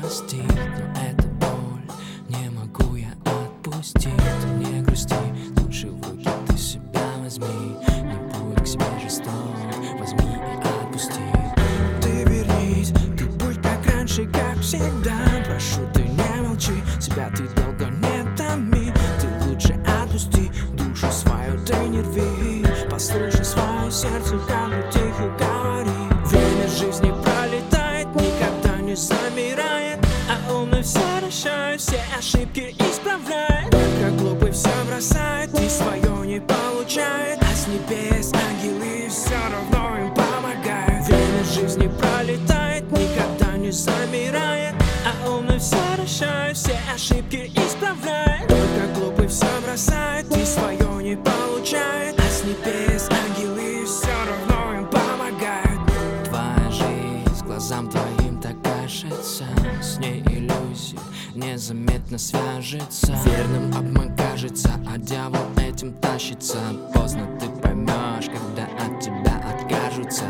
простить, но это боль, не могу я отпустить. Не грусти, лучше в руки ты себя возьми. Не будь к себе жесток, возьми и отпусти. Ты вернись, ты будь как раньше, как всегда. Прошу, ты не молчи, себя ты долго не томи. Ты лучше отпусти, душу свою ты не рви. Послушай свое сердце, как бы тихо говори. Время жизни пролетает, никогда не замирает, а умный все решает, все ошибки исправляет. Как глупый все бросает и свое не получает, а с небес ангелы все равно им помогают. Время жизни пролетает, никогда не замирает, а умный все решает, все ошибки исправляет. Только глупый все бросает и свое не получает, а с небес ангелы все равно им помогают. Твоя жизнь глазам твоим так кажется, с ней иллюзия незаметно свяжется. Верным обман кажется, а дьявол этим тащится. Поздно ты поймешь, когда от тебя откажутся.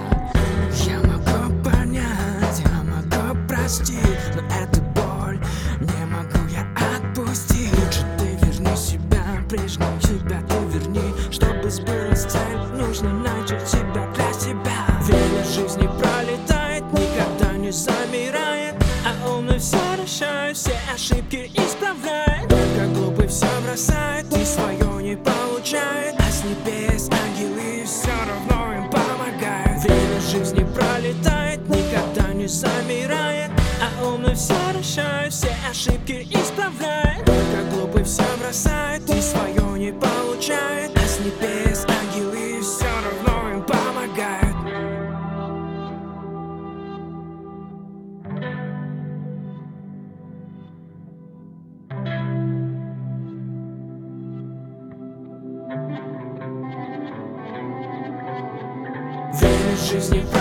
Я могу понять, я могу простить, но эту боль не могу я отпустить. Лучше ты верни себя, прежнюю себя ты верни. Чтобы сбылась цель, нужно начать себя для себя. Время жизни пролетает, никогда не замирает, а умный все решает, все ошибки исправляет. Только глупый все бросает и свое не получает, а с небес ангелы все равно им помогают. Время жизни пролетает, никогда не замирает, а умный все решает, все ошибки исправляет. Только глупый все бросает и свое не получает, а с небес ангелы все равно им помогают. Время жизни